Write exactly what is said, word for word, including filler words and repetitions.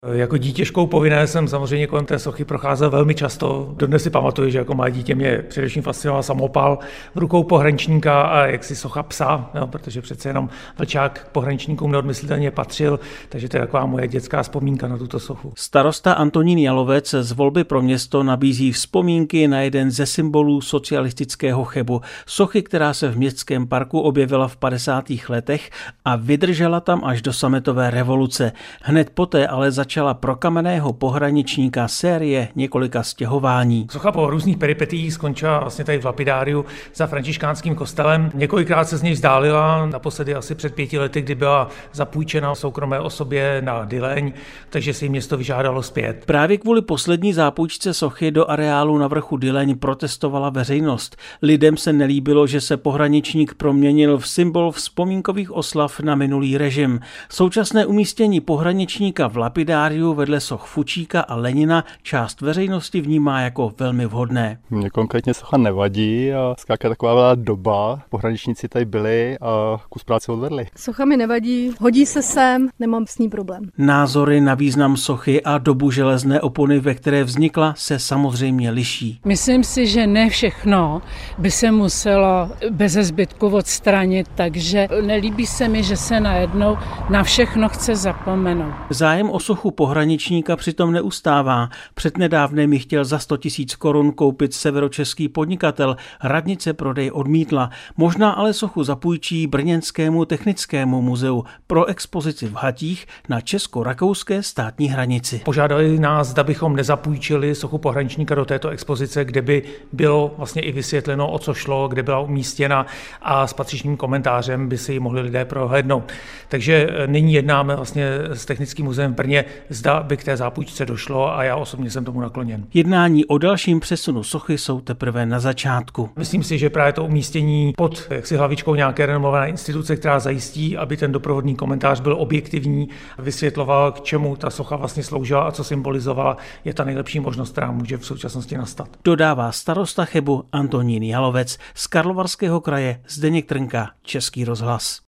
Jako dítě školou povinné jsem samozřejmě kolem té sochy procházel velmi často. Dodnes si pamatuju, že jako malé dítě mě především fascinoval samopal v rukou pohraničníka a jaksi socha psa, no, protože přece jenom vlčák k pohraničníkům neodmyslitelně patřil, takže to je taková moje dětská vzpomínka na tuto sochu. Starosta Antonín Jalovec z volby pro město nabízí vzpomínky na jeden ze symbolů socialistického Chebu. Sochy, která se v městském parku objevila v padesátých letech a vydržela tam až do sametové revoluce. Hned poté ale začala pro kamenného pohraničníka série několika stěhování. Socha po různých peripetiích skončila vlastně tady v lapidáriu za františkánským kostelem. Několikrát se z něj vzdálila, naposledy asi před pěti lety, kdy byla zapůjčena soukromé osobě na Dyleň, takže si ji město vyžádalo zpět. Právě kvůli poslední zápůjčce sochy do areálu na vrchu Dyleň protestovala veřejnost. Lidem se nelíbilo, že se pohraničník proměnil v symbol vzpomínkových oslav na minulý režim. Současné umístění pohraničníka v lapidáriu vedle soch Fučíka a Lenina část veřejnosti vnímá jako velmi vhodné. Mně konkrétně socha nevadí a zkrátka taková byla doba, pohraničníci tady byli a kus práce odvedli. Socha mi nevadí, hodí se sem, nemám s ní problém. Názory na význam sochy a dobu železné opony, ve které vznikla, se samozřejmě liší. Myslím si, že ne všechno by se muselo beze zbytku odstranit, takže nelíbí se mi, že se najednou na všechno chce zapomenout. Zájem o sochu pohraničníka přitom neustává. Přednedávnem ji chtěl za sto tisíc korun koupit severočeský podnikatel. Radnice prodej odmítla. Možná ale sochu zapůjčí Brněnskému technickému muzeu pro expozici v Hatích na česko-rakouské státní hranici. Požádali nás, zda bychom nezapůjčili sochu pohraničníka do této expozice, kde by bylo vlastně i vysvětleno, o co šlo, kde byla umístěna a s patřičným komentářem by si ji mohli lidé prohlédnout. Takže nyní jednáme vlastně s Technickým muzeem v Brně, zda by k té zápůjčce došlo a já osobně jsem tomu nakloněn. Jednání o dalším přesunu sochy jsou teprve na začátku. Myslím si, že právě to umístění pod jaksi hlavičkou nějaké renomované instituce, která zajistí, aby ten doprovodný komentář byl objektivní, vysvětloval, k čemu ta socha vlastně sloužila a co symbolizovala, je ta nejlepší možnost, která může v současnosti nastat. Dodává starosta Chebu Antonín Jalovec z Karlovarského kraje Zdeněk Trnka, Český rozhlas.